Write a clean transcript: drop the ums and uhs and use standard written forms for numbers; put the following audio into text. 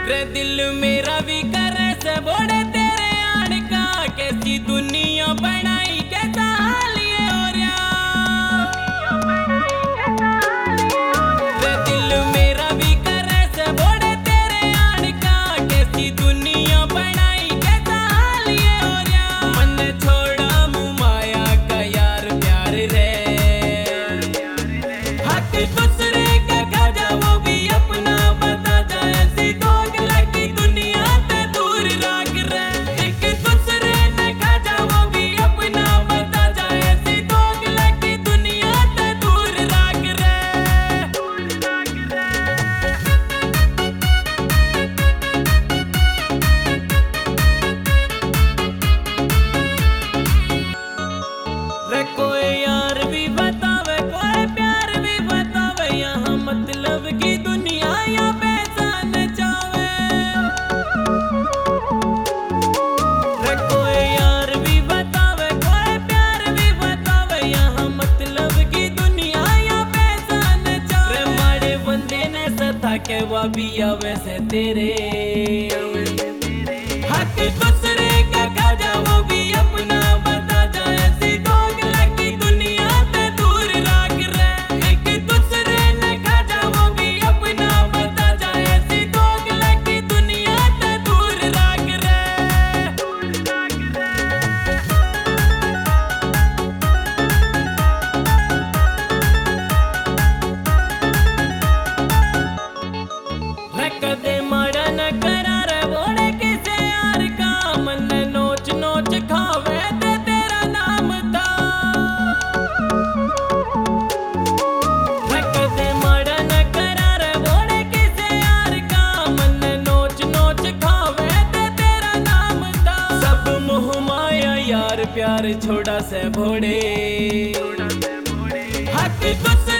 रे दिल मेरा भी करे से बोले तेरे आड़ का, कैसी दुनिया बनाई कैसा हाल ये हो रहा। रे दिल मेरा भी करे से बोले तेरे आड़ का, कैसी दुनिया बनाई कैसा हाल ये हो रहा। मन छोड़ा मुँह माया का यार प्यार रे, हक दूसरे का खा जा वो भी अपना बता जा। ऐसी दोगला की दुनिया से दूर राख रे, एक दूसरे ने खा जा वो भी अपना बता जा। ऐसी दोगला की दुनिया से दूर राख रे। रे कोई यार भी बतावे कोई प्यार भी बतावे, यहाँ मतलब की दुनिया या पैसा नचावे। रे कोई यार भी बतावे कोई प्यार भी बतावे, यहाँ मतलब की दुनिया या पैसा नचावे। रे माड़े बंदे ने सता के वा भी आवे से तेरे, हक दूसरे का खा जा वो भी अपना बता जा। ऐसी दोगला की दुनिया से दूर राख रे, एक दूसरे ने खा जा वो भी अपना बता जा। ऐसी दोगला की दुनिया से दूर राख रे। रे कदे माड़ा न करा रे बोले किसे यार का, मन नोच नोच खावे ते तेरा नाम था। रे कदे माड़ा न करा रे बोले किसे यार का, मन नोच नोच खावे ते तेरा नाम था। सब मोह माया यार प्यार छोड़ा से भोड़े, हक दूसरे